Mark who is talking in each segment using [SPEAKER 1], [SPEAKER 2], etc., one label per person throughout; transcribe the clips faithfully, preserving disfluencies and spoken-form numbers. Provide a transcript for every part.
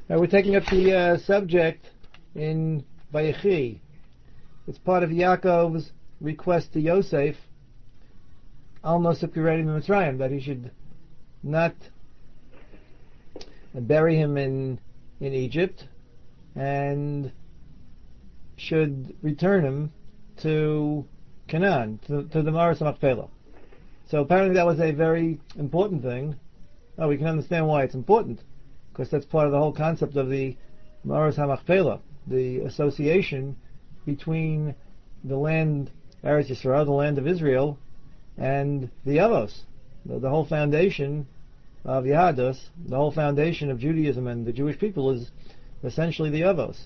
[SPEAKER 1] Now we're taking up the uh, subject in Vayechi. It's part of Yaakov's request to Yosef, Al Nosef Kiredim Mitzrayim, that he should not bury him in in Egypt and should return him to Canaan, to, to the Maras HaMachpelah. So apparently that was a very important thing. Oh, we can understand why it's important, because that's part of the whole concept of the Maras HaMachpelah, the association between the land, Eretz Yisrael, the land of Israel, and the Avos, the, the whole foundation of Yahadus, the whole foundation of Judaism and the Jewish people is essentially the Avos.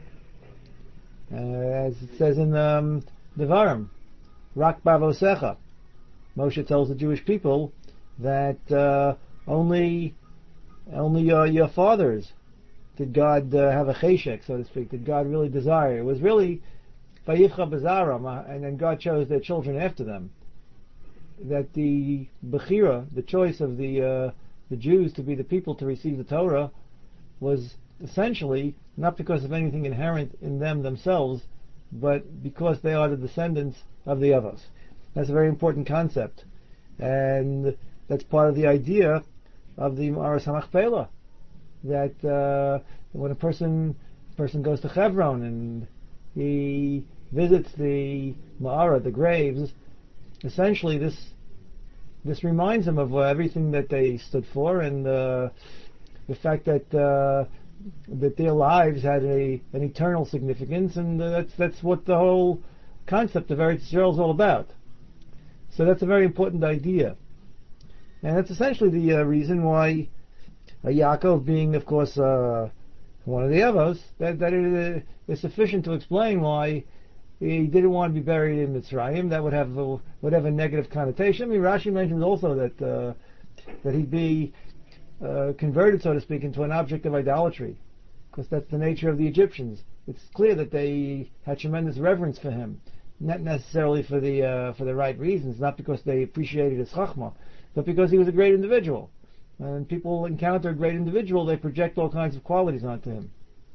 [SPEAKER 1] Uh, as it says in um, Devarim, Rak Bavosecha, Moshe tells the Jewish people that uh, only only your, your fathers did God uh, have a cheshek, so to speak, did God really desire. It was really Vayivcha Bazaram, and then God chose their children after them. That the Bechira, the choice of the uh, the Jews to be the people to receive the Torah, was essentially not because of anything inherent in them themselves, but because they are the descendants of the Avos. That's a very important concept, and that's part of the idea of the Maras HaMachpelah. That uh, when a person person goes to Hebron and he visits the Ma'ara, the graves, essentially this this reminds him of uh, everything that they stood for, and uh, the fact that uh, that their lives had a an eternal significance, and uh, that's that's what the whole concept of Eretz Yisrael is all about. So that's a very important idea, and that's essentially the uh, reason why uh, Yaakov, being of course uh, one of the Avos, that that it is sufficient to explain why he didn't want to be buried in Mitzrayim. That would have a, would have a negative connotation. I mean, Rashi mentions also that uh, that he'd be uh, converted, so to speak, into an object of idolatry, because that's the nature of the Egyptians. It's clear that they had tremendous reverence for him, not necessarily for the uh, for the right reasons, not because they appreciated his chachma, but because he was a great individual. And people encounter a great individual, they project all kinds of qualities onto him.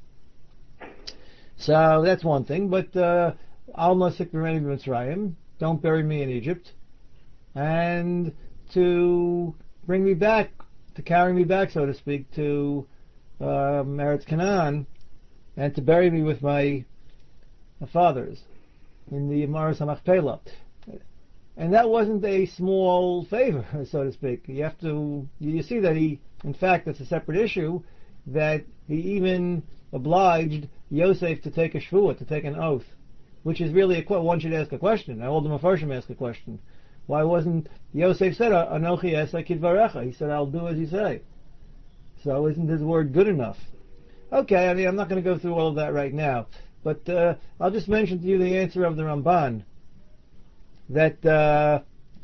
[SPEAKER 1] So that's one thing, but uh, Al Nosek B'Reni B'Mitzrayim, don't bury me in Egypt, and to bring me back, to carry me back, so to speak, to uh, Eretz Canaan, and to bury me with my, my fathers in the Maras HaMachpelah. And that wasn't a small favor, so to speak. You have to, you see that he, in fact, that's a separate issue, that he even obliged Yosef to take a shvuah, to take an oath, which is really a, one should ask a question. All the Mefarshim ask a question. Why wasn't, Yosef said, Anochi Esai Kidvarecha, he said, I'll do as you say. So isn't his word good enough? Okay, I mean, I'm not going to go through all of that right now, but uh, I'll just mention to you the answer of the Ramban, that uh,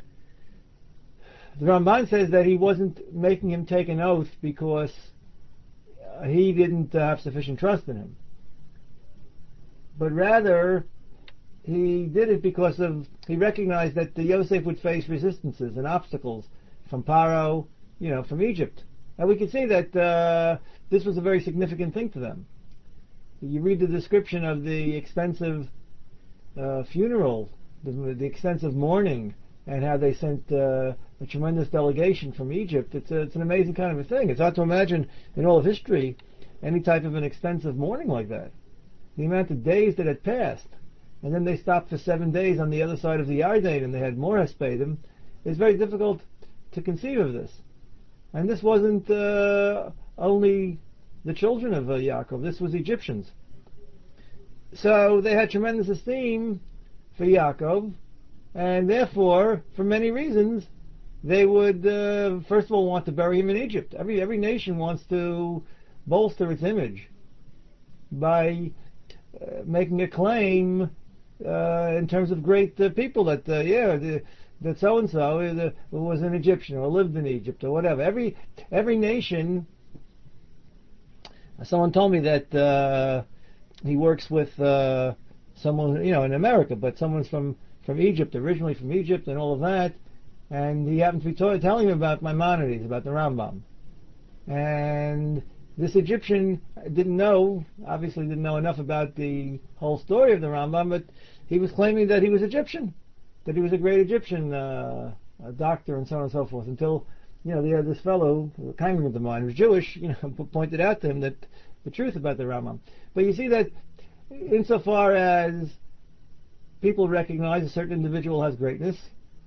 [SPEAKER 1] the Ramban says that he wasn't making him take an oath because uh, he didn't uh, have sufficient trust in him, but rather he did it because of he recognized that the Yosef would face resistances and obstacles from Paro, you know, from Egypt, and we can see that uh, this was a very significant thing to them. You read the description of the extensive uh, funeral, the, the extensive mourning, and how they sent uh, a tremendous delegation from Egypt. It's a, it's an amazing kind of a thing. It's hard to imagine in all of history any type of an extensive mourning like that. The amount of days that had passed, and then they stopped for seven days on the other side of the Yarden, and they had more Hespedim. It's very difficult to conceive of this. And this wasn't uh, only the children of uh, Yaakov. This was Egyptians. So they had tremendous esteem for Yaakov, and therefore, for many reasons, they would uh, first of all want to bury him in Egypt. Every every nation wants to bolster its image by uh, making a claim uh, in terms of great uh, people that uh, yeah the, that so and so was an Egyptian or lived in Egypt or whatever. Every every nation. Someone told me that uh, he works with uh, someone, you know, in America, but someone's from, from Egypt, originally from Egypt and all of that, and he happened to be t- telling him about Maimonides, about the Rambam. And This Egyptian didn't know, obviously didn't know enough about the whole story of the Rambam, but he was claiming that he was Egyptian, that he was a great Egyptian uh, a doctor and so on and so forth, until, you know, the, uh, this fellow, a congressman of mine, who was Jewish, you know, pointed out to him that the truth about the Rambam. But you see that insofar as people recognize a certain individual has greatness,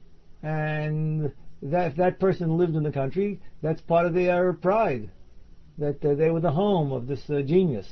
[SPEAKER 1] and that if that person lived in the country, that's part of their pride, that uh, they were the home of this uh, genius.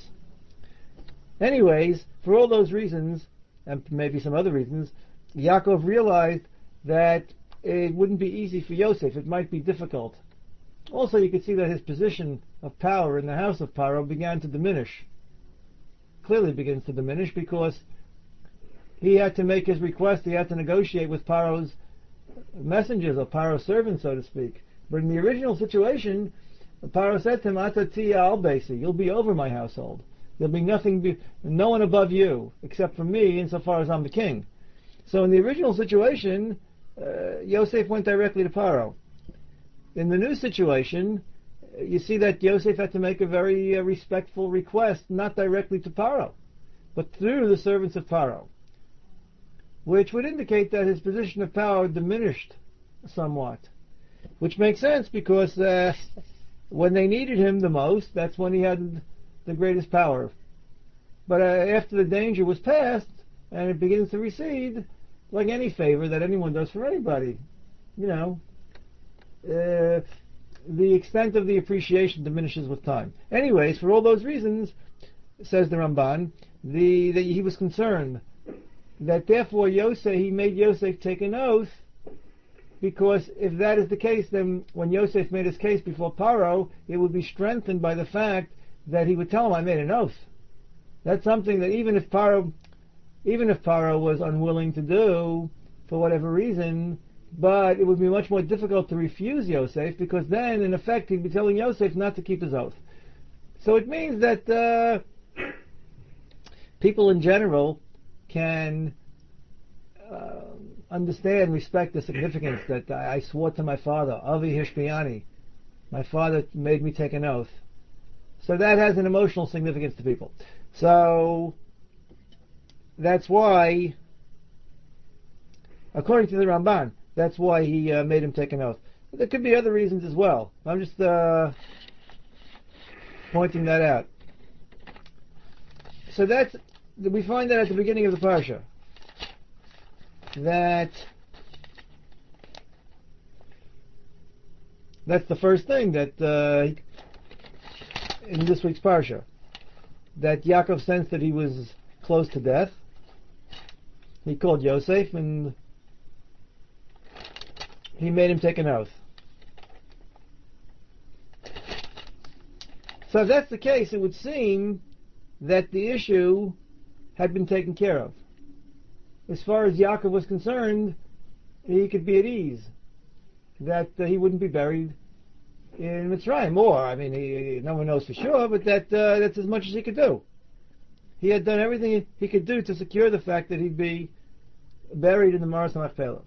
[SPEAKER 1] Anyways, for all those reasons, and maybe some other reasons, Yaakov realized that it wouldn't be easy for Yosef. It might be difficult. Also, you could see that his position of power in the house of Paro began to diminish. Clearly begins to diminish, because he had to make his request, he had to negotiate with Paro's messengers, or Paro's servants, so to speak. But in the original situation, Paro said to him, Ata tiya al beisi, you'll be over my household. There'll be nothing, be, no one above you, except for me, insofar as I'm the king. So in the original situation, uh, Yosef went directly to Paro. In the new situation, you see that Yosef had to make a very uh, respectful request, not directly to Paro, but through the servants of Paro, which would indicate that his position of power diminished somewhat, which makes sense, because uh, when they needed him the most, that's when he had the greatest power. But uh, after the danger was past, and it begins to recede, like any favor that anyone does for anybody, you know, uh, the extent of the appreciation diminishes with time. Anyways, for all those reasons, says the Ramban, the, the he was concerned that therefore Yosef, he made Yosef take an oath, because if that is the case, then when Yosef made his case before Paro, it would be strengthened by the fact that he would tell him, I made an oath. That's something that even if Paro, even if Paro was unwilling to do, for whatever reason, but it would be much more difficult to refuse Yosef, because then, in effect, he'd be telling Yosef not to keep his oath. So it means that uh, people in general can uh, understand, respect the significance that I, I swore to my father, Avi Hishbiyani, my father made me take an oath. So that has an emotional significance to people. So that's why, according to the Ramban, that's why he uh, made him take an oath. But there could be other reasons as well. I'm just uh, pointing that out. So that's, we find that at the beginning of the parsha, that that's the first thing that uh, in this week's parsha, that Yaakov sensed that he was close to death. He called Yosef and he made him take an oath. So if that's the case, it would seem that the issue had been taken care of. As far as Yaakov was concerned, he could be at ease, that uh, he wouldn't be buried in Mitzrayim. Or, I mean, he, no one knows for sure, but that uh, that's as much as he could do. He had done everything he could do to secure the fact that he'd be buried in the Maras Machpelah.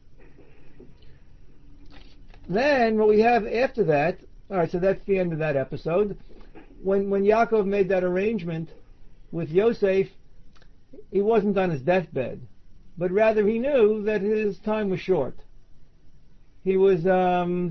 [SPEAKER 1] Then, what we have after that, alright, so that's the end of that episode. When when Yaakov made that arrangement with Yosef, he wasn't on his deathbed, but rather he knew that his time was short. He was, um,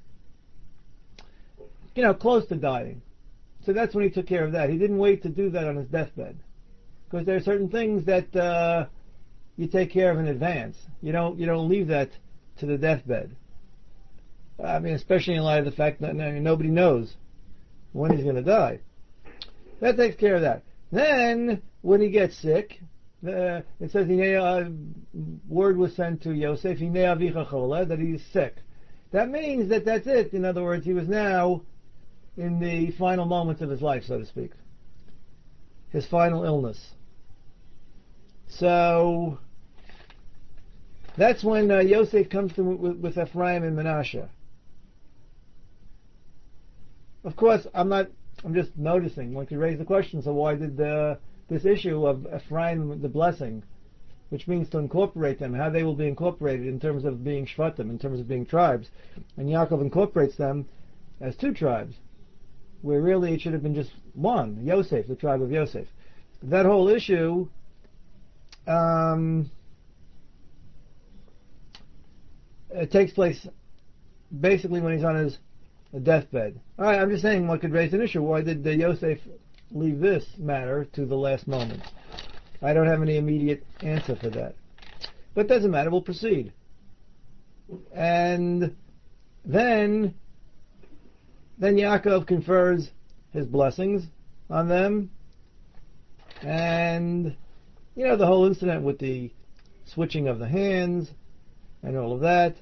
[SPEAKER 1] you know, close to dying. So that's when he took care of that. He didn't wait to do that on his deathbed, because there are certain things that uh, you take care of in advance. You don't you don't leave that to the deathbed. I mean, especially in light of the fact that nobody knows when he's going to die. That takes care of that. Then, when he gets sick, uh, it says, uh, word was sent to Yosef, that he's sick. That means that that's it. In other words, he was now in the final moments of his life, so to speak. His final illness. So, that's when uh, Yosef comes to with, with Ephraim and Menashe. Of course, I'm not, I'm just noticing, one could raise the question, so why did uh, this issue of Ephraim, the blessing, which means to incorporate them, how they will be incorporated in terms of being Shvatim, in terms of being tribes, and Yaakov incorporates them as two tribes. where really it should have been just one, Yosef, the tribe of Yosef. That whole issue, um, it takes place basically when he's on his deathbed. All right, I'm just saying what could raise an issue. Why did uh, Yosef leave this matter to the last moment? I don't have any immediate answer for that. But it doesn't matter, we'll proceed. And then, then Yaakov confers his blessings on them. And, you know, the whole incident with the switching of the hands and all of that.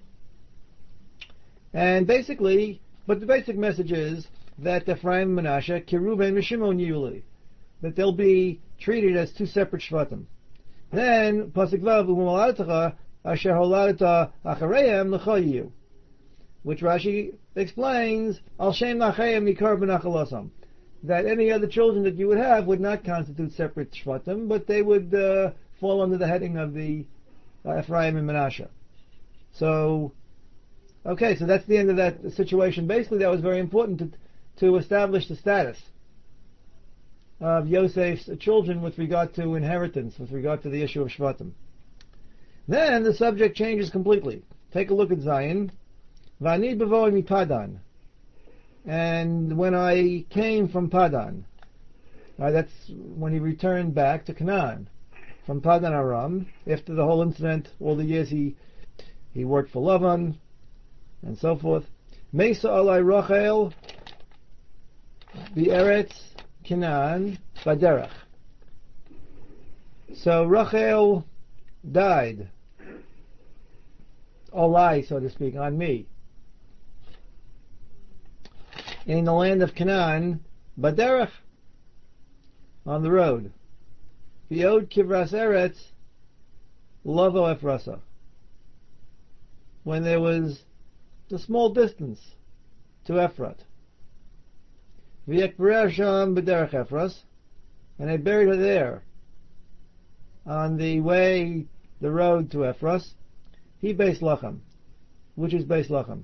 [SPEAKER 1] And basically, but the basic message is that Ephraim and Menashe, Kiruben and Shimon Yuli, that they'll be treated as two separate Shvatim. Then, Pasuk Vav, U'moladtecha, Asher holadeta achareim l'chayiyu, which Rashi explains, Al Shem Nachayim Nikar B'Nachalasam, that any other children that you would have would not constitute separate Shvatim, but they would uh, fall under the heading of the uh, Ephraim and Menashe. So, okay, so that's the end of that situation. Basically, that was very important to to establish the status of Yosef's children with regard to inheritance, with regard to the issue of Shvatim. Then the subject changes completely. Take a look at Zion. V'ani b'voi mi Padan. And when I came from Padan, uh, that's when he returned back to Canaan, from Padan Aram, after the whole incident, all the years he he worked for Lavan, and so forth. Mesa alai Rachel, B'eretz Canaan, Baderach. So Rachel died, olai, so to speak, on me, in the land of Canaan, Baderach, on the road. V'od kivras eretz, Lavo Ephrasa, when there was a small distance to Ephrat. V'yekberer sham b'derech Ephras, and I buried her there, on the way, the road to Ephras. He Beis Lachem, which is Beis Lachem.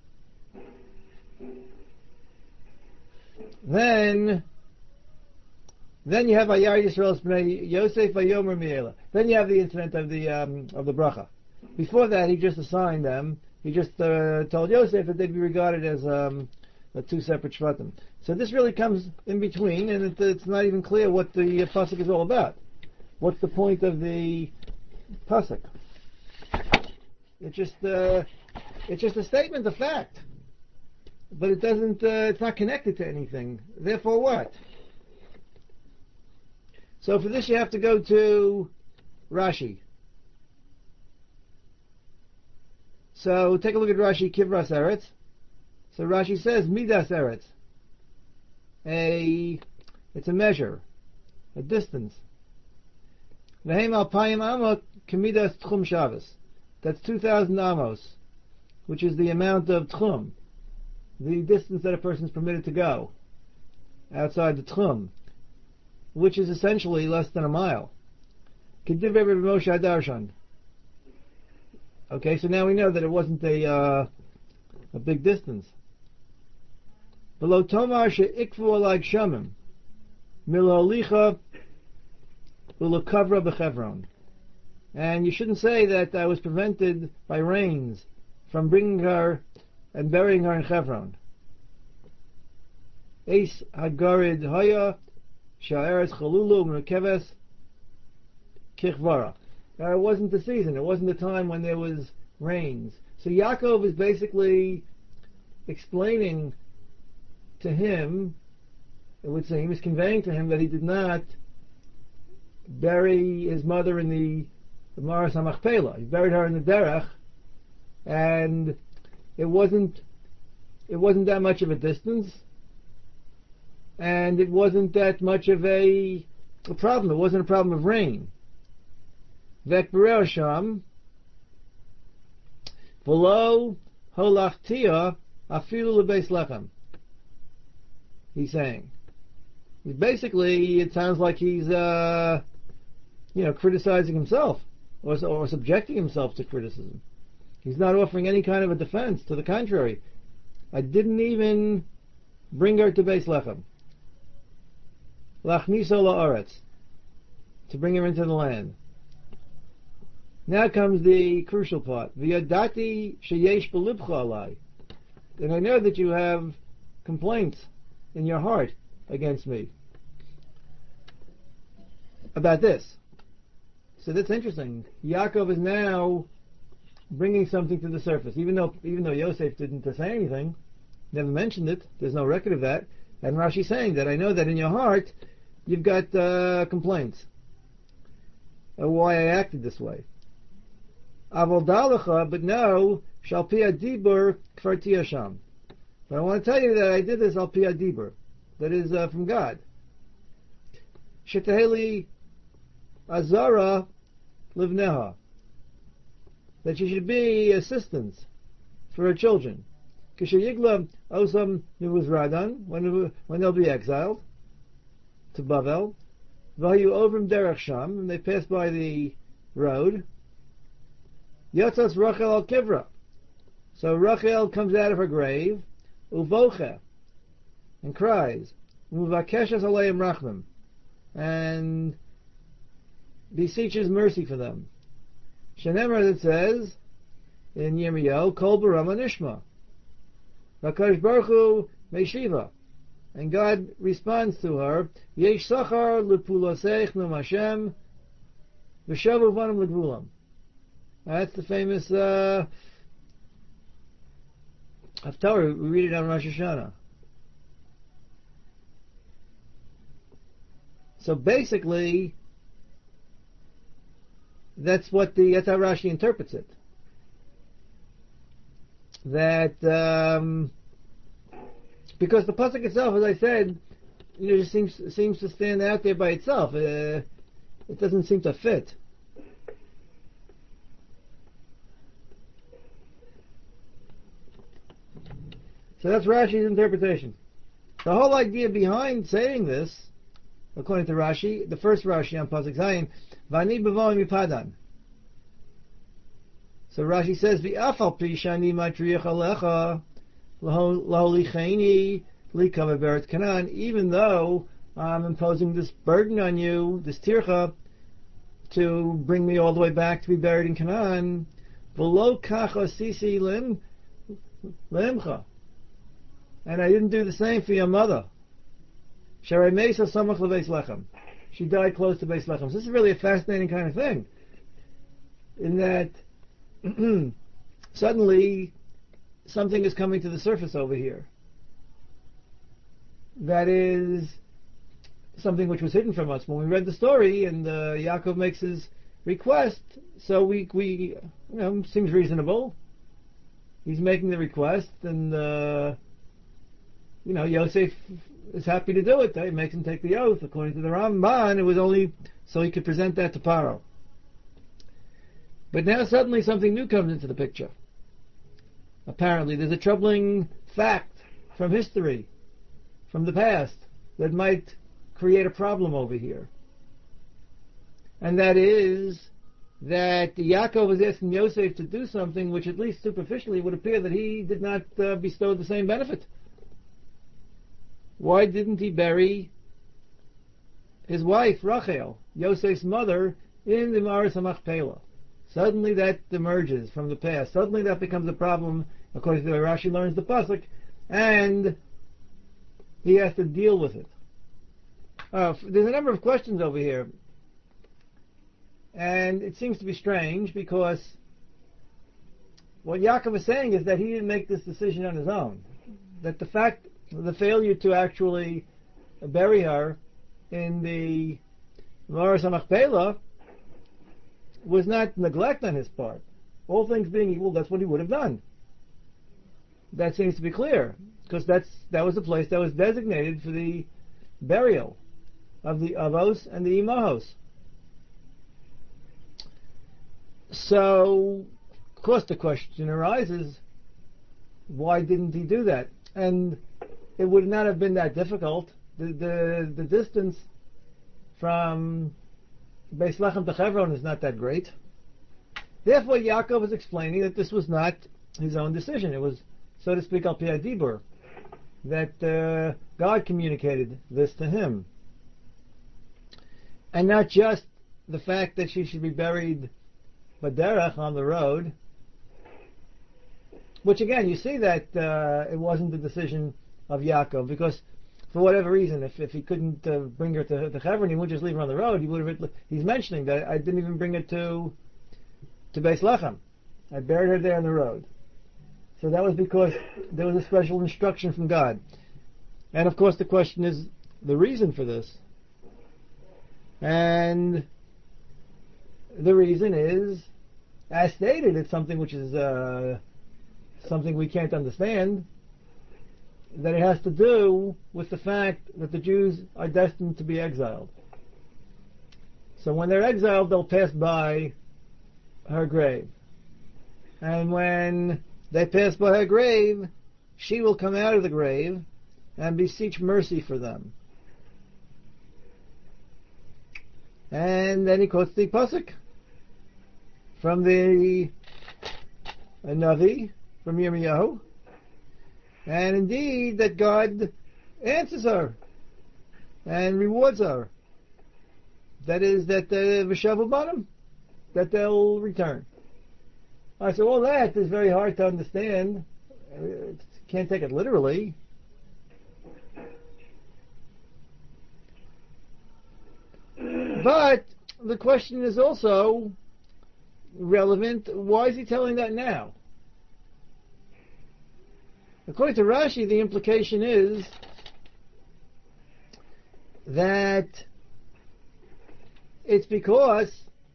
[SPEAKER 1] Then, then you have Ayar Yisrael's Bnei Yosef Vayomer Mi'ela. Then you have the incident of the um, of the bracha. Before that, he just assigned them. He just uh, told Yosef that they'd be regarded as um, the two separate shvatim. So this really comes in between, and it, it's not even clear what the uh, pasuk is all about. What's the point of the pasuk? It's just uh, it's just a statement of fact, but it doesn't. Uh, it's not connected to anything. Therefore, what? So for this, you have to go to Rashi. So take a look at Rashi, Kivras Eretz. So Rashi says Midas Eretz. A, it's a measure, a distance. Vehem alpayim amot kemidas tchum Shabbos. That's two thousand amos, which is the amount of tchum, the distance that a person is permitted to go outside the tchum, which is essentially less than a mile. Kedivrei Rabbi Moshe Adarshan. Okay, so now we know that it wasn't a uh, a big distance. Below Tomar she'ikvu alai gshamim milo licha ulakavra b'chevron. And you shouldn't say that I was prevented by rains from bringing her and burying her in Chevron. Eis hagarid haya sha'eretz chalulu m'rekeves kichvara. Uh, it wasn't the season. It wasn't the time when there was rains. So Yaakov is basically explaining to him, it would seem, he's conveying to him that he did not bury his mother in the, the Maras HaMachpelah. He buried her in the Derech, and it wasn't it wasn't that much of a distance, and it wasn't that much of a, a problem. It wasn't a problem of rain. Vekberer sham v'lo holachtia afilu lebeis lechem. He's saying, he's basically, it sounds like he's, uh, you know, criticizing himself or, or subjecting himself to criticism. He's not offering any kind of a defense. To the contrary, I didn't even bring her to Beis Lechem. Lachniso la'aretz, to bring her into the land. Now comes the crucial part. V'yadati sheyesh b'libcha alai. And I know that you have complaints in your heart against me about this. So that's interesting. Yaakov is now bringing something to the surface, even though even though Yosef didn't say anything, never mentioned it. There's no record of that. And Rashi's saying that I know that in your heart you've got uh, complaints of why I acted this way. Avol dalacha, but no, shal pi adibur kfar tiyasham. But I want to tell you that I did this al pi adibur, that is uh, from God. Shetaheli azara livneha, that she should be assistance for her children. Kishayigla osam nivuzradan, when when they'll be exiled to Bavel. Vayu ovrim derech sham, and they pass by the road. Yotzas Rachel al Kivra. So Rachel comes out of her grave, uvocha, and cries, uvakeshes aleim rachmim, and beseeches mercy for them. Shenemar, that says in Yirmiyahu, Kol barama nishma, Vakadosh Baruch Hu meshiva, and God responds to her, Yesh sachar lepulasech num Hashem, v'shavu vanim legvulam. That's the famous uh, Haftarah. We read it on Rosh Hashanah. So basically, that's what the that's how Rashi interprets it. That um, because the pasuk itself, as I said, you know, just seems seems to stand out there by itself. Uh, it doesn't seem to fit. So that's Rashi's interpretation. The whole idea behind saying this, according to Rashi, the first Rashi on Pasuk Zayin, Vani b'voim mipadan. So Rashi says, V'afal pi shani matriach alecha laholicheni likava beret Canaan, even though I'm imposing this burden on you, this tircha, to bring me all the way back to be buried in Canaan, v'lo kacha sisi lim limcha. And I didn't do the same for your mother. Sharai Mesa Samach Lebeis Lechem. She died close to Beis Lechem. So this is really a fascinating kind of thing. In that suddenly something is coming to the surface over here. That is something which was hidden from us when we read the story, and uh, Yaakov makes his request. So we, we, you know, seems reasonable. He's making the request, and uh, you know, Yosef is happy to do it. He makes him take the oath. According to the Ramban, it was only so he could present that to Paro. But now suddenly something new comes into the picture. Apparently there's a troubling fact from history, from the past, that might create a problem over here. And that is that Yaakov was asking Yosef to do something which at least superficially would appear that he did not uh, bestow the same benefit. Why didn't he bury his wife, Rachel, Yosef's mother, in the Ma'aras HaMachpelah? Suddenly that emerges from the past. Suddenly that becomes a problem, according to the way Rashi learns the pasuk, and he has to deal with it. Uh, there's a number of questions over here, and it seems to be strange because what Yaakov is saying is that he didn't make this decision on his own. That the fact the failure to actually bury her in the Ma'aras HaMachpelah was not neglect on his part. All things being equal, that's what he would have done. That seems to be clear, because that's that was the place that was designated for the burial of the avos and the imahos. So, of course, the question arises: why didn't he do that? And it would not have been that difficult. The the, the distance from Beis Lechem to Hebron is not that great. Therefore, Yaakov is explaining that this was not his own decision. It was, so to speak, al pi hadibur. that uh, God communicated this to him. And not just the fact that she should be buried baderech, on the road, which again, you see that uh, it wasn't the decision of Yaakov, because for whatever reason, if, if he couldn't uh, bring her to, to Hebron, he would just leave her on the road. He would have. He's mentioning that I didn't even bring her to to Beis Lechem. I buried her there on the road. So that was because there was a special instruction from God. And of course, the question is the reason for this. And the reason is, as stated, it's something which is uh, something we can't understand, that it has to do with the fact that the Jews are destined to be exiled. So when they're exiled, they'll pass by her grave. And when they pass by her grave, she will come out of the grave and beseech mercy for them. And then he quotes the pasuk from the Navi, from Yirmiyahu, and indeed that God answers her and rewards her. That is that the V'shavu Banim, that they'll return. Alright, so all that is very hard to understand. You can't take it literally. But the question is also relevant. Why is he telling that now? According to Rashi, the implication is that it's because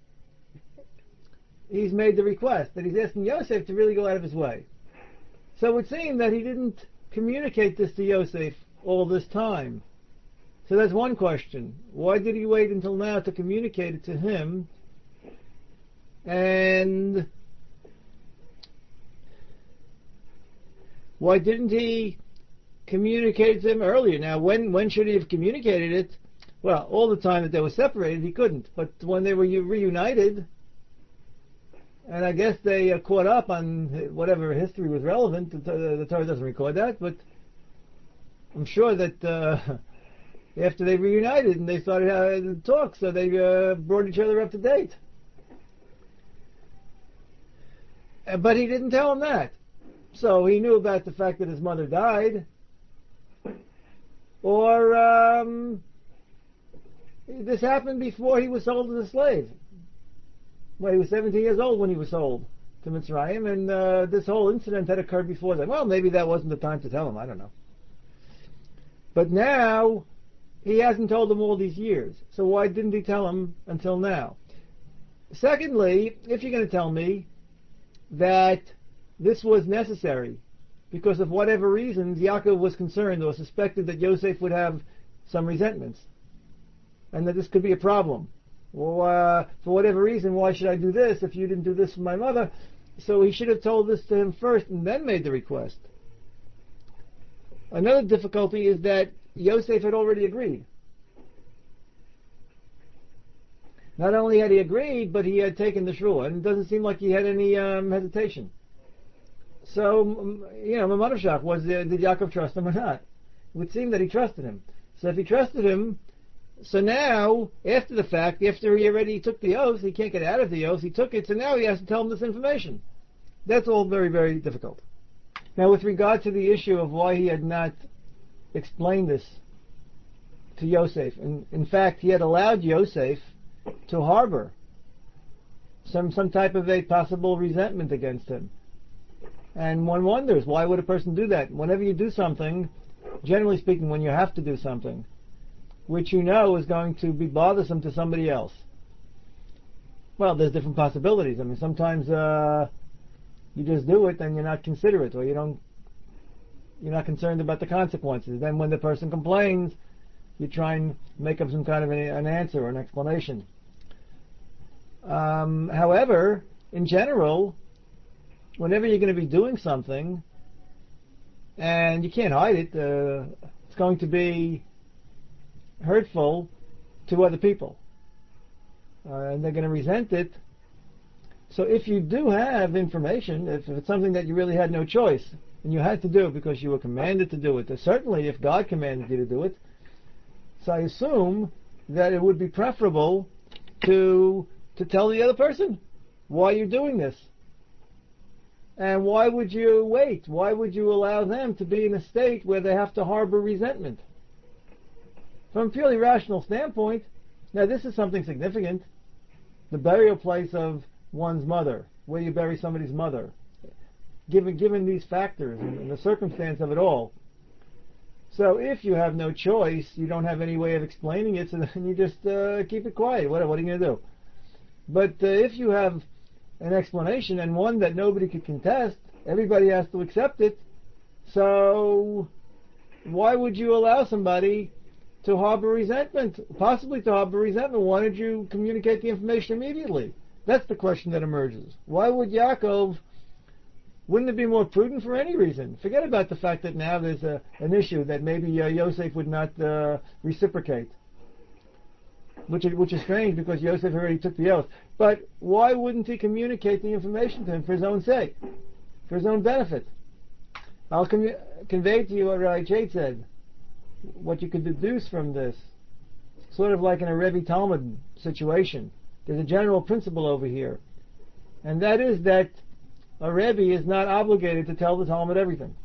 [SPEAKER 1] he's made the request, that he's asking Yosef to really go out of his way. So it would seem that he didn't communicate this to Yosef all this time. So that's one question. Why did he wait until now to communicate it to him? And why didn't he communicate it to him earlier? Now, when when should he have communicated it? Well, all the time that they were separated, he couldn't. But when they were reunited, and I guess they uh, caught up on whatever history was relevant, the, the Torah doesn't record that, but I'm sure that uh, after they reunited and they started having talk, so they uh, brought each other up to date. But he didn't tell him that. So he knew about the fact that his mother died. Or um, this happened before he was sold as a slave. Well, he was seventeen years old when he was sold to Mitzrayim, and uh, this whole incident had occurred before then. Well, maybe that wasn't the time to tell him, I don't know. But now, he hasn't told him all these years. So why didn't he tell him until now? Secondly, if you're going to tell me that this was necessary because of whatever reasons Yaakov was concerned or suspected that Yosef would have some resentments and that this could be a problem. Well, uh, for whatever reason, why should I do this if you didn't do this for my mother? So he should have told this to him first and then made the request. Another difficulty is that Yosef had already agreed. Not only had he agreed, but he had taken the shvua, and it doesn't seem like he had any um, hesitation. So, you know, Mamanashach was, uh, did Yaakov trust him or not? It would seem that he trusted him. So if he trusted him, so now, after the fact, after he already took the oath, he can't get out of the oath, he took it, so now he has to tell him this information. That's all very, very difficult. Now, with regard to the issue of why he had not explained this to Yosef, in, in fact, he had allowed Yosef to harbor some some type of a possible resentment against him. And one wonders, why would a person do that? Whenever you do something, generally speaking, when you have to do something, which you know is going to be bothersome to somebody else, well, there's different possibilities. I mean, sometimes uh, you just do it and you're not considerate, or you don't, you're not concerned about the consequences. Then when the person complains, you try and make up some kind of an, an answer or an explanation. Um, however, in general, whenever you're going to be doing something, and you can't hide it, uh, it's going to be hurtful to other people. Uh, and they're going to resent it. So if you do have information, if it's something that you really had no choice, and you had to do it because you were commanded to do it, certainly if God commanded you to do it, so I assume that it would be preferable to to tell the other person why you're doing this. And why would you wait? Why would you allow them to be in a state where they have to harbor resentment? From a purely rational standpoint, now this is something significant. The burial place of one's mother, where you bury somebody's mother, given given these factors and, and the circumstance of it all. So if you have no choice, you don't have any way of explaining it, so then you just uh, keep it quiet. What, what are you going to do? But uh, if you have an explanation, and one that nobody could contest, everybody has to accept it, so why would you allow somebody to harbor resentment, possibly to harbor resentment? Why did you communicate the information immediately? That's the question that emerges. Why would Yaakov, wouldn't it be more prudent for any reason? Forget about the fact that now there's a, an issue that maybe uh, Yosef would not uh, reciprocate, which is, which is strange because Yosef already took the oath. But why wouldn't he communicate the information to him for his own sake, for his own benefit? I'll com- convey to you what Rai Chait said. What you could deduce from this, sort of like in a Rebbe Talmud situation, there's a general principle over here, and that is that a Rebbe is not obligated to tell the Talmud everything.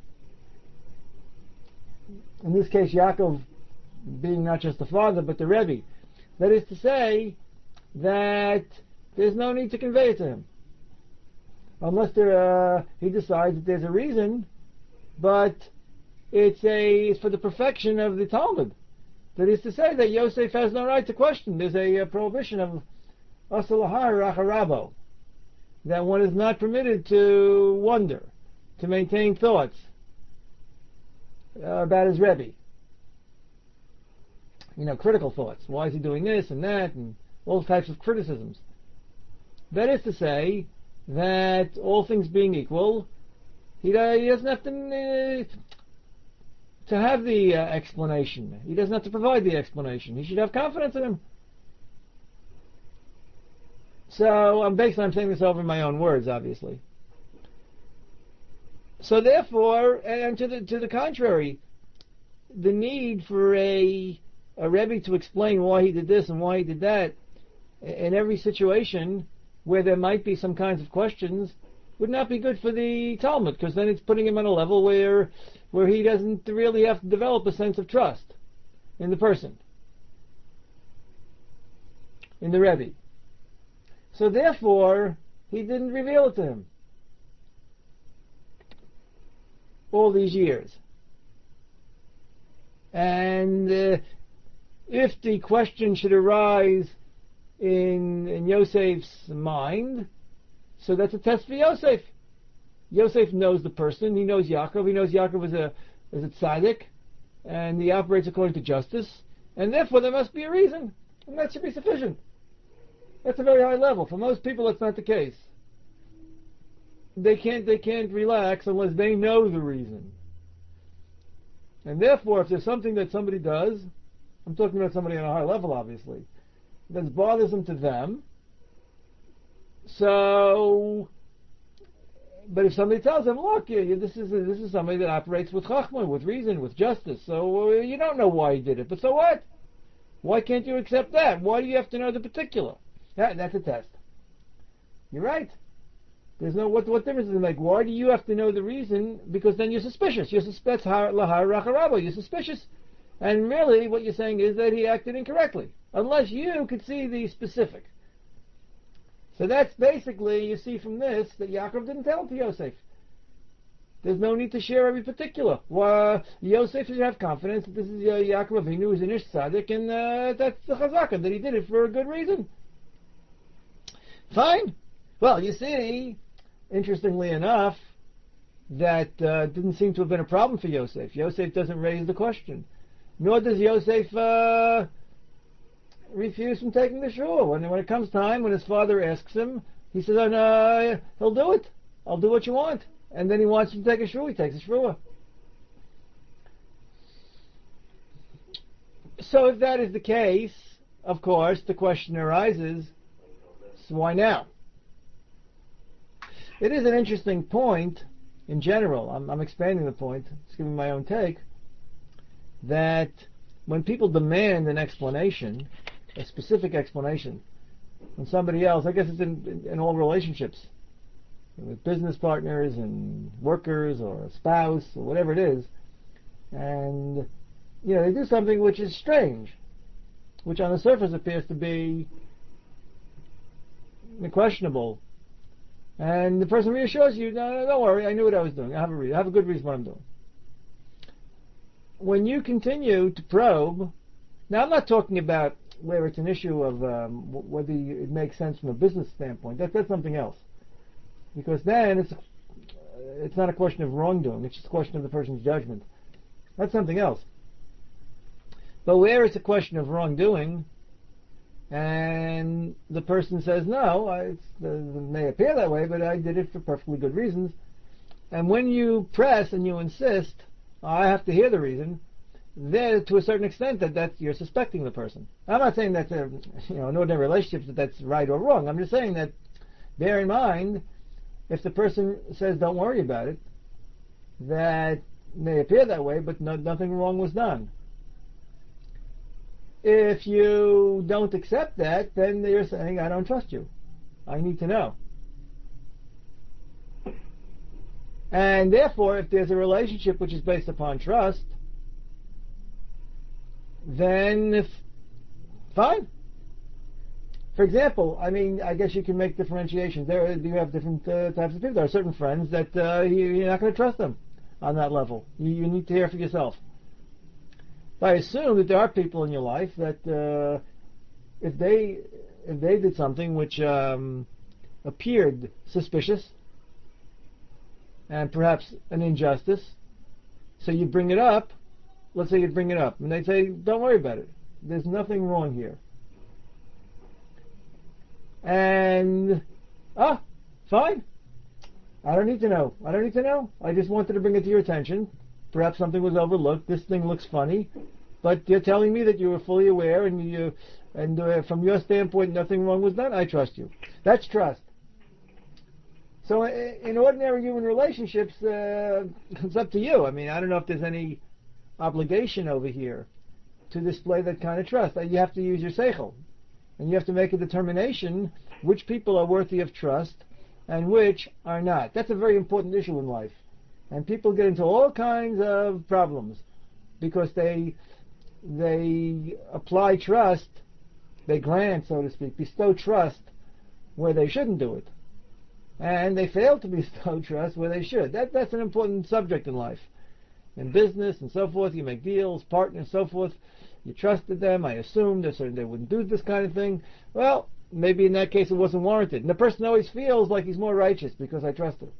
[SPEAKER 1] In this case, Yaakov being not just the father, but the Rebbe. That is to say, that there's no need to convey it to him, unless there, uh, he decides that there's a reason, but it's a it's for the perfection of the Talmud. That is to say that Yosef has no right to question. There's a, a prohibition of asalahar racharabo, that one is not permitted to wonder, to maintain thoughts uh, about his Rebbe. You know, critical thoughts. Why is he doing this and that, and all types of criticisms. That is to say that all things being equal, he, uh, he doesn't have to uh, to have the uh, explanation. He doesn't have to provide the explanation. He should have confidence in him. So I'm basically I'm saying this over in my own words, obviously. So therefore, and to the to the contrary, the need for a a Rebbe to explain why he did this and why he did that in every situation where there might be some kinds of questions would not be good for the Talmud, because then it's putting him on a level where where he doesn't really have to develop a sense of trust in the person, in the Rebbe. So therefore, he didn't reveal it to him all these years. And uh, if the question should arise in, in Yosef's mind, so that's a test for Yosef. Yosef knows the person. He knows Yaakov. He knows Yaakov is a is a tzaddik, and he operates according to justice. And therefore, there must be a reason, and that should be sufficient. That's a very high level. For most people, that's not the case. They can't they can't relax unless they know the reason. And therefore, if there's something that somebody does, I'm talking about somebody on a high level, obviously, that's bothersome to them. So, but if somebody tells them, look, you, you, this is this is somebody that operates with chachma, with reason, with justice, so uh, you don't know why he did it, but so what? Why can't you accept that? Why do you have to know the particular? That, that's a test. You're right. There's no what what difference does it make? Why do you have to know the reason? Because then you're suspicious. You're suspect lahar racharabo. You're suspicious, and really what you're saying is that he acted incorrectly, unless you could see the specific. So that's basically, you see from this, that Yaakov didn't tell it to Yosef. There's no need to share every particular. Well, Yosef should have confidence that this is uh, Yaakov Avinu, who's an Ish Tzaddik, and uh, that's the chazaka, that he did it for a good reason. Fine. Well, you see, interestingly enough, that uh, didn't seem to have been a problem for Yosef. Yosef doesn't raise the question. Nor does Yosef uh, refuse from taking the shul. When, when it comes time, when his father asks him, he says, oh, no, he'll do it. I'll do what you want. And then he wants him to take a shul. He takes a shul. So if that is the case, of course, the question arises, so why now? It is an interesting point in general, I'm, I'm expanding the point, just giving my own take, that when people demand an explanation, a specific explanation, when somebody else, I guess it's in, in, in all relationships, with business partners and workers or a spouse or whatever it is, and you know, they do something which is strange, which on the surface appears to be questionable, and the person reassures you, no, no, don't worry, I knew what I was doing, I have a reason, I have a good reason what I'm doing. When you continue to probe, now I'm not talking about where it's an issue of um, whether it makes sense from a business standpoint, that, that's something else, because then it's it's not a question of wrongdoing, it's just a question of the person's judgment. That's something else. But where it's a question of wrongdoing, and the person says, no, I, it's, uh, it may appear that way, but I did it for perfectly good reasons. And when you press and you insist, I have to hear the reason, there, to a certain extent, that that's, you're suspecting the person. I'm not saying that, uh, you know, in ordinary relationships that that's right or wrong. I'm just saying that, bear in mind, if the person says, don't worry about it, that may appear that way, but no, nothing wrong was done. If you don't accept that, then you're saying, I don't trust you. I need to know. And therefore, if there's a relationship which is based upon trust, then if, fine. For example, I mean, I guess you can make differentiations. There, you have different uh, types of people. There are certain friends that uh, you, you're not going to trust them on that level. You, you need to hear for yourself. But I assume that there are people in your life that uh, if they if they did something which um, appeared suspicious and perhaps an injustice, so you bring it up. Let's say you bring it up, and they say, "Don't worry about it. There's nothing wrong here." And ah, fine. I don't need to know. I don't need to know. I just wanted to bring it to your attention. Perhaps something was overlooked. This thing looks funny, but you're telling me that you were fully aware, and you, and uh, from your standpoint, nothing wrong was done. I trust you. That's trust. So, in ordinary human relationships, uh, it's up to you. I mean, I don't know if there's any obligation over here to display that kind of trust. You have to use your seichel, and you have to make a determination which people are worthy of trust and which are not. That's a very important issue in life. And people get into all kinds of problems because they they apply trust, they grant, so to speak, bestow trust where they shouldn't do it. And they fail to bestow trust where they should. That That's an important subject in life. In business and so forth, you make deals, partners, so forth. You trusted them, I assumed that they wouldn't do this kind of thing. Well, maybe in that case it wasn't warranted. And the person always feels like he's more righteous because I trusted him.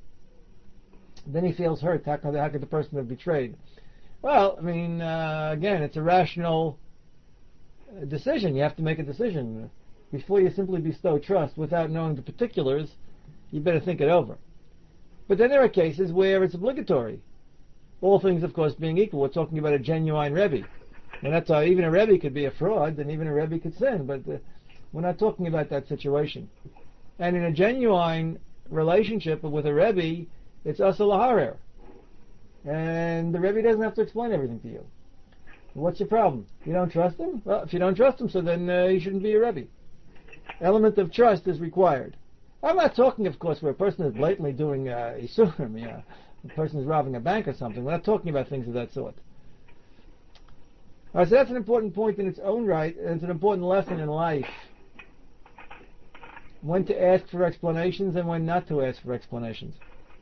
[SPEAKER 1] Then he feels hurt. How could, how could the person have betrayed? Well, I mean, uh, again, it's a rational decision. You have to make a decision. Before you simply bestow trust without knowing the particulars, you better think it over. But then there are cases where it's obligatory. All things, of course, being equal. We're talking about a genuine Rebbe. And that's how even a Rebbe could be a fraud, and even a Rebbe could sin. But uh, we're not talking about that situation. And in a genuine relationship with a Rebbe, it's asur laharer. And the Rebbe doesn't have to explain everything to you. What's your problem? You don't trust him? Well, if you don't trust him, so then uh, you shouldn't be a Rebbe. Element of trust is required. I'm not talking, of course, where a person is blatantly doing uh, isurim, yeah, a person is robbing a bank or something. We're not talking about things of that sort. All right, so that's an important point in its own right, and it's an important lesson in life. When to ask for explanations and when not to ask for explanations.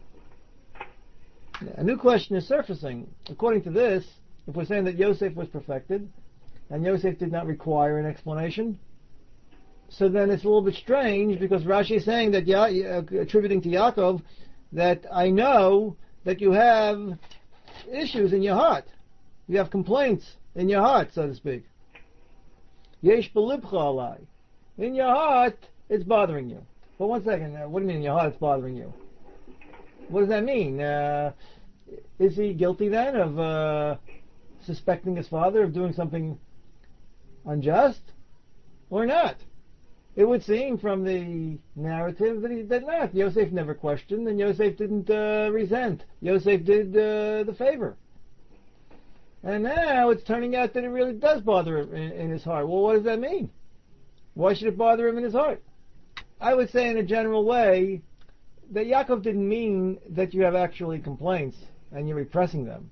[SPEAKER 1] A new question is surfacing. According to this, if we're saying that Yosef was perfected, and Yosef did not require an explanation, so then it's a little bit strange, because Rashi is saying that, ya- attributing to Yaakov, that I know that you have issues in your heart. You have complaints in your heart, so to speak. Yesh belibcha alai. In your heart, it's bothering you. But one second, uh, what do you mean in your heart it's bothering you? What does that mean? Uh, is he guilty then of uh, suspecting his father of doing something unjust? Or not? It would seem from the narrative that he did not. Yosef never questioned, and Yosef didn't uh, resent. Yosef did uh, the favor. And now it's turning out that it really does bother him in, in his heart. Well, what does that mean? Why should it bother him in his heart? I would say in a general way that Yaakov didn't mean that you have actually complaints and you're repressing them.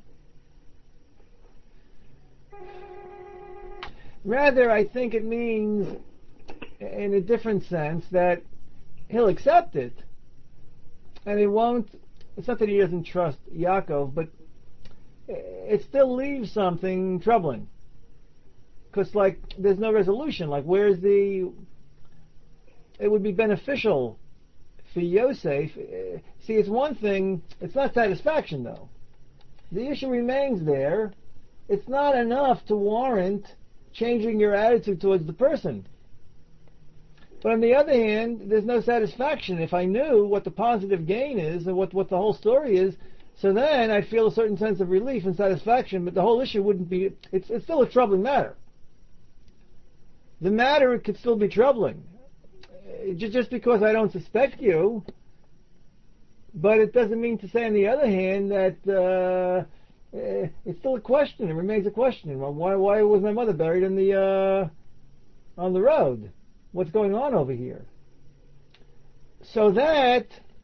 [SPEAKER 1] Rather, I think it means, in a different sense, that he'll accept it, and he won't. It's not that he doesn't trust Yaakov, but it still leaves something troubling. Because, like, there's no resolution. Like, where's the... It would be beneficial for Yosef. See, it's one thing, it's not satisfaction, though. The issue remains there. It's not enough to warrant changing your attitude towards the person. But on the other hand, there's no satisfaction. If I knew what the positive gain is and what, what the whole story is, so then I'd feel a certain sense of relief and satisfaction, but the whole issue wouldn't be, it's, it's still a troubling matter. The matter could still be troubling. Just, just because I don't suspect you, but it doesn't mean to say on the other hand that uh, it's still a question. It remains a question. Well, why, why was my mother buried in the uh, on the road? What's going on over here? So that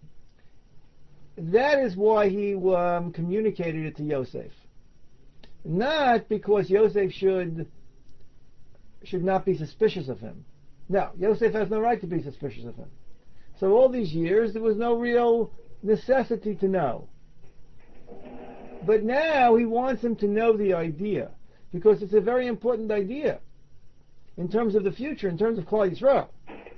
[SPEAKER 1] that is why he um, communicated it to Yosef, not because Yosef should should not be suspicious of him. No, Yosef has no right to be suspicious of him. So all these years there was no real necessity to know. But now he wants him to know the idea, because it's a very important idea in terms of the future, in terms of Klal Yisrael.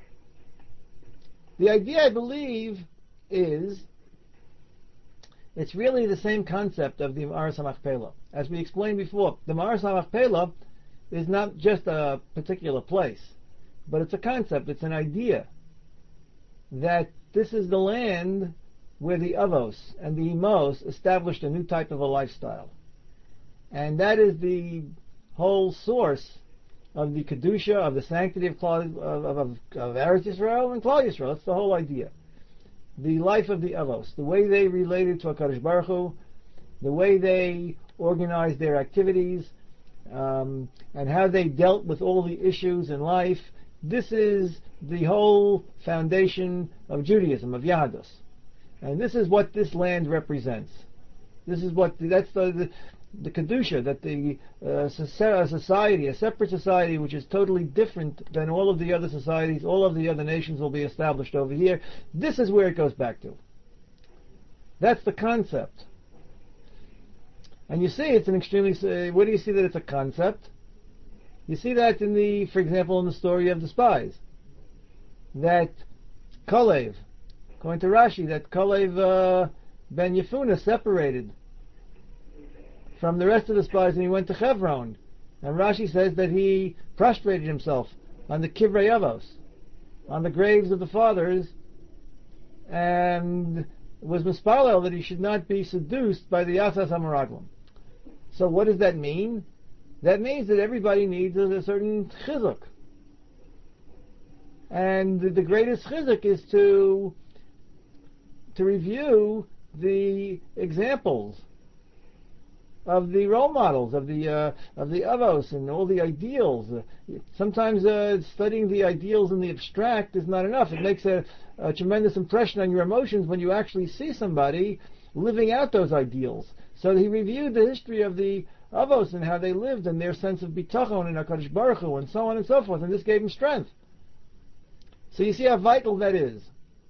[SPEAKER 1] The idea, I believe, is it's really the same concept of the Ma'aras HaMachpelah. As we explained before, the Ma'aras HaMachpelah is not just a particular place, but it's a concept, it's an idea that this is the land where the Avos and the Imos established a new type of a lifestyle. And that is the whole source of the Kedusha, of the sanctity of, Klal, of, of, of, of Eretz Yisrael and Klal Yisrael. That's the whole idea. The life of the Avos, the way they related to HaKadosh Baruch Hu, the way they organized their activities, um, and how they dealt with all the issues in life. This is the whole foundation of Judaism, of Yahadus. And this is what this land represents. This is what, that's the, the, the Kedusha, that the uh, society, a separate society which is totally different than all of the other societies, all of the other nations will be established over here. This is where it goes back to. That's the concept. And you see, it's an extremely, uh, where do you see that it's a concept? You see that in the, for example, in the story of the spies. That Kalev, according to Rashi, that Kalev uh, ben Yefuna separated from the rest of the spies and he went to Hebron. And Rashi says that he prostrated himself on the Kivrei Avos, on the graves of the fathers, and was mispalel that he should not be seduced by the Asas HaMeraglim. So what does that mean? That means that everybody needs a, a certain chizuk. And the, the greatest chizuk is to to review the examples of the role models, of the uh, of the avos and all the ideals. Uh, sometimes uh, studying the ideals in the abstract is not enough. It makes a, a tremendous impression on your emotions when you actually see somebody living out those ideals. So he reviewed the history of the avos and how they lived and their sense of bitachon and HaKadosh Baruch Hu and so on and so forth, and this gave him strength. So you see how vital that is.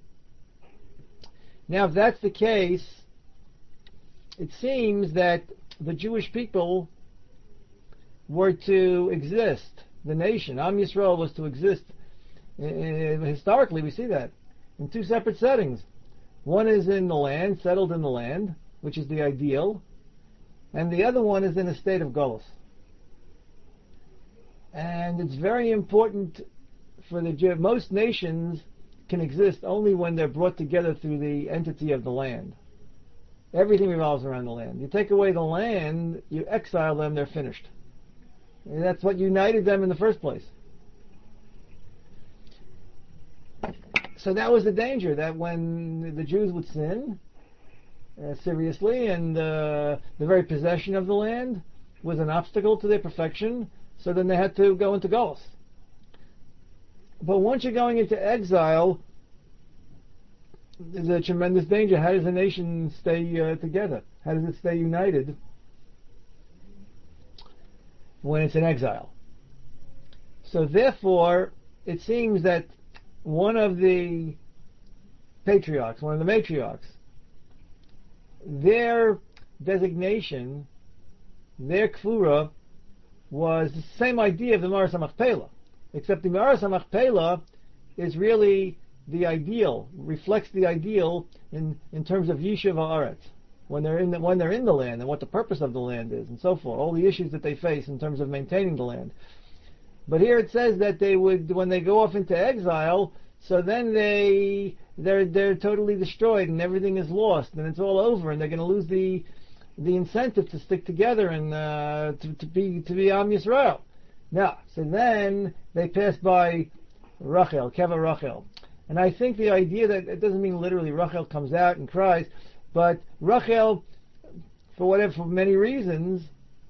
[SPEAKER 1] Now, if that's the case, it seems that the Jewish people were to exist. The nation, Am Yisrael, was to exist. Uh, historically, we see that in two separate settings. One is in the land, settled in the land, which is the ideal, and the other one is in a state of Golus. And it's very important for the Jew. Most nations can exist only when they're brought together through the entity of the land. Everything revolves around the land. You take away the land, you exile them, they're finished. And that's what united them in the first place. so that was the danger, that when the Jews would sin uh, seriously, and uh, the very possession of the land was an obstacle to their perfection, so then they had to go into Golus. But once you're going into exile, there's a tremendous danger. How does a nation stay uh, together? How does it stay united when it's in exile? So therefore, it seems that one of the patriarchs, one of the matriarchs, their designation, their kfura, was the same idea of the Maras HaMachpelah, except the Maras HaMachpelah is really the ideal, reflects the ideal in, in terms of Yishuv Haaretz, when they're in the, when they're in the land and what the purpose of the land is and so forth, all the issues that they face in terms of maintaining the land. But here it says that they would, when they go off into exile, so then they they're they're totally destroyed and everything is lost and it's all over and they're going to lose the the incentive to stick together and uh, to, to be to be Am Yisrael. Now, so then they pass by Rachel, Keva Rachel, and I think the idea that it doesn't mean literally Rachel comes out and cries, but Rachel, for whatever, for many reasons,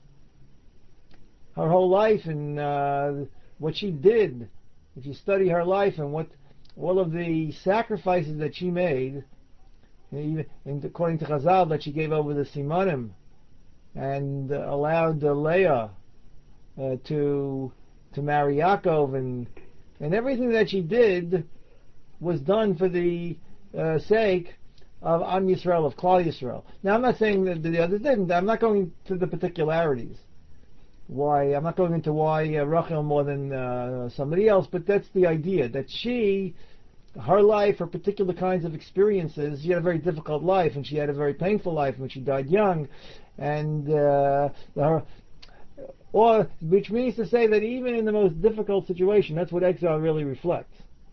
[SPEAKER 1] her whole life and uh, what she did, if you study her life and what all of the sacrifices that she made, even and according to Chazal, that she gave over the Simanim and uh, allowed uh, Leah uh, to to marry Yaakov, and and everything that she did was done for the uh, sake of Am Yisrael, of Klal Yisrael. Now, I'm not saying that the others didn't. I'm not going to the particularities. Why I'm not going into why uh, Rachel more than uh, somebody else, but that's the idea, that she, her life, her particular kinds of experiences, she had a very difficult life, and she had a very painful life when she died young, and uh, her, or which means to say that even in the most difficult situation, that's what exile really reflects.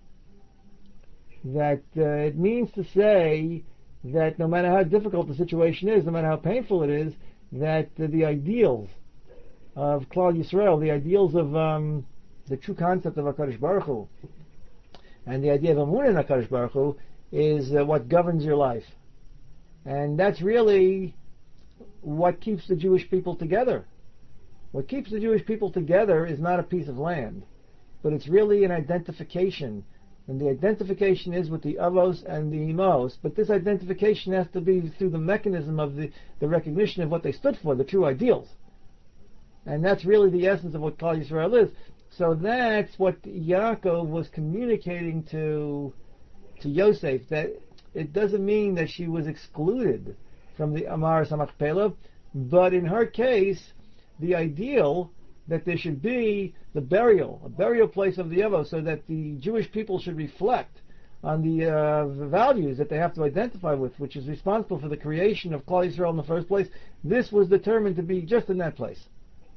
[SPEAKER 1] That uh, it means to say that no matter how difficult the situation is, no matter how painful it is, that uh, the ideals of Klal Yisrael, the ideals of um, the true concept of HaKadosh Baruch Hu, and the idea of Amunah in HaKadosh Baruch Hu, is uh, what governs your life. And that's really what keeps the Jewish people together. What keeps the Jewish people together is not a piece of land, but it's really an identification. And the identification is with the Avos and the Imos, but this identification has to be through the mechanism of the, the recognition of what they stood for, the true ideals. And that's really the essence of what Klal Yisrael is. So that's what Yaakov was communicating to to Yosef, that it doesn't mean that she was excluded from the Amaras HaMachpelah, but in her case, the ideal that there should be the burial, a burial place of the Avos, so that the Jewish people should reflect on the, uh, the values that they have to identify with, which is responsible for the creation of Klal Yisrael in the first place. This was determined to be just in that place,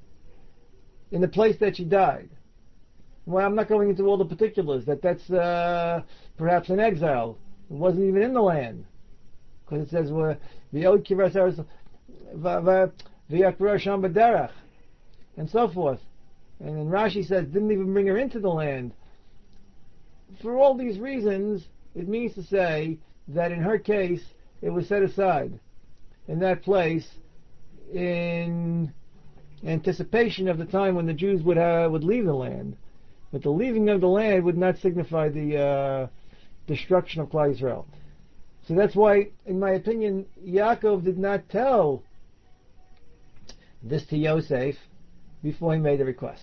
[SPEAKER 1] in the place that she died. Well, I'm not going into all the particulars, that that's uh, perhaps in exile. It wasn't even in the land. Because it says, V'yod kiras eretz v'yakbara sham b'derech, and so forth. And then Rashi says, didn't even bring her into the land. For all these reasons, it means to say that in her case, it was set aside in that place in anticipation of the time when the Jews would uh, would leave the land. But the leaving of the land would not signify the uh, destruction of Klal Yisrael. So that's why, in my opinion, Yaakov did not tell this to Yosef before he made the request,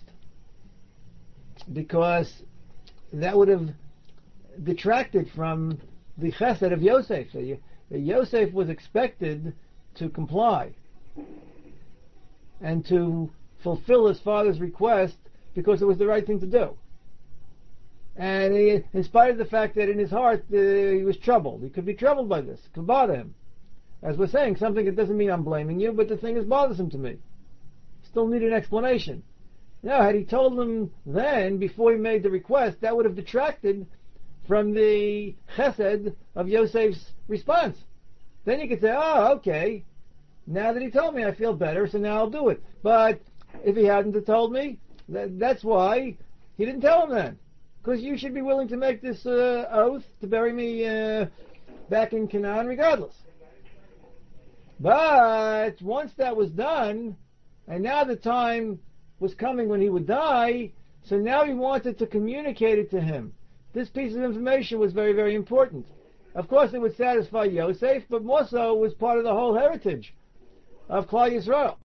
[SPEAKER 1] because that would have detracted from the chesed of Yosef. Yosef was expected to comply and to fulfill his father's request because it was the right thing to do. And he, in spite of the fact that in his heart uh, he was troubled, he could be troubled by this, it could bother him. As we're saying, something that doesn't mean I'm blaming you, but the thing is bothersome to me. Still need an explanation. Now, had he told him then, before he made the request, that would have detracted from the chesed of Yosef's response. Then you could say, oh, okay, now that he told me, I feel better, so now I'll do it. But if he hadn't have told me, that, that's why he didn't tell him then. because you should be willing to make this uh, oath to bury me uh, back in Canaan regardless. But once that was done, and now the time was coming when he would die, so now he wanted to communicate it to him. This piece of information was very, very important. Of course, it would satisfy Yosef, but more so it was part of the whole heritage of Klal Yisrael.